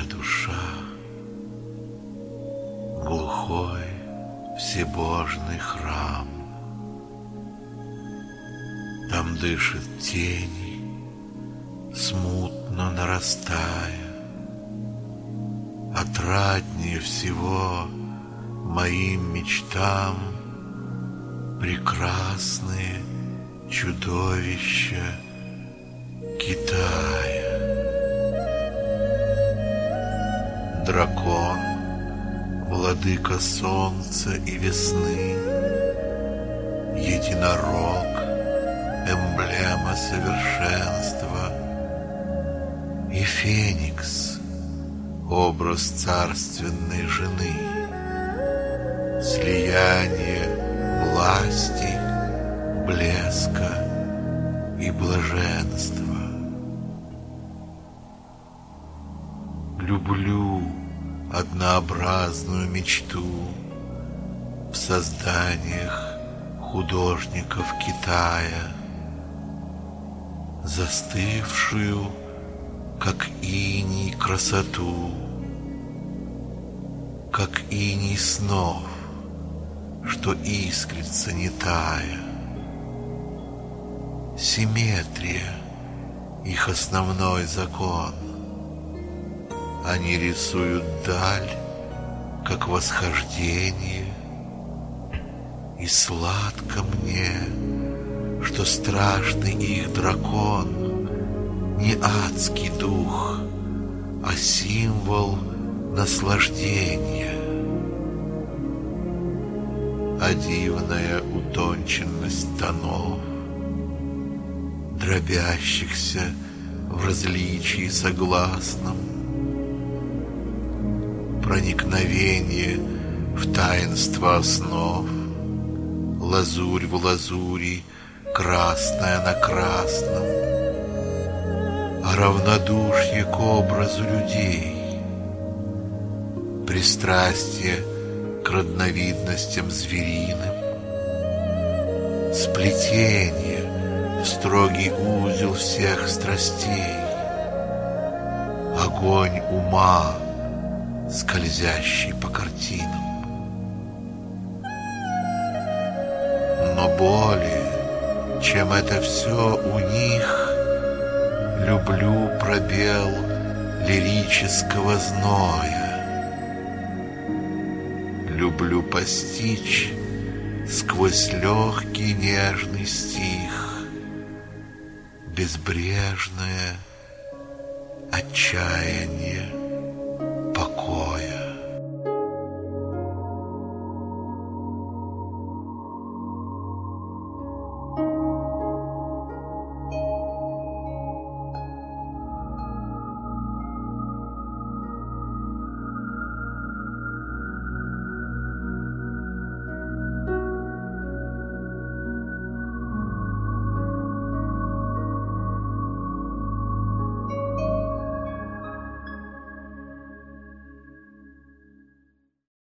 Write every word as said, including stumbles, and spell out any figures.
моя душа, глухой всебожный храм. Там дышит тени, смутно нарастая, отраднее всего моим мечтам прекрасные чудовища Китая. Дракон, владыка солнца и весны, единорог, эмблема совершенства, и феникс, образ царственной жены, слияние власти, блеска и блаженства. Люблю однообразную мечту в созданиях художников Китая, застывшую, как иней, красоту, как иней снов, что искрится не тая. Симметрия — их основной закон. Они рисуют даль, как восхождение, и сладко мне, что страшный их дракон не адский дух, а символ наслаждения. А дивная утонченность тонов, дробящихся в различии согласном, проникновение в таинство основ, лазурь в лазури, красное на красном, а равнодушие к образу людей, пристрастие к родновидностям звериным, сплетение в строгий узел всех страстей, огонь ума, скользящий по картинам. Но более, чем это все у них, люблю пробел лирического зноя. Люблю постичь сквозь легкий нежный стих безбрежное отчаяние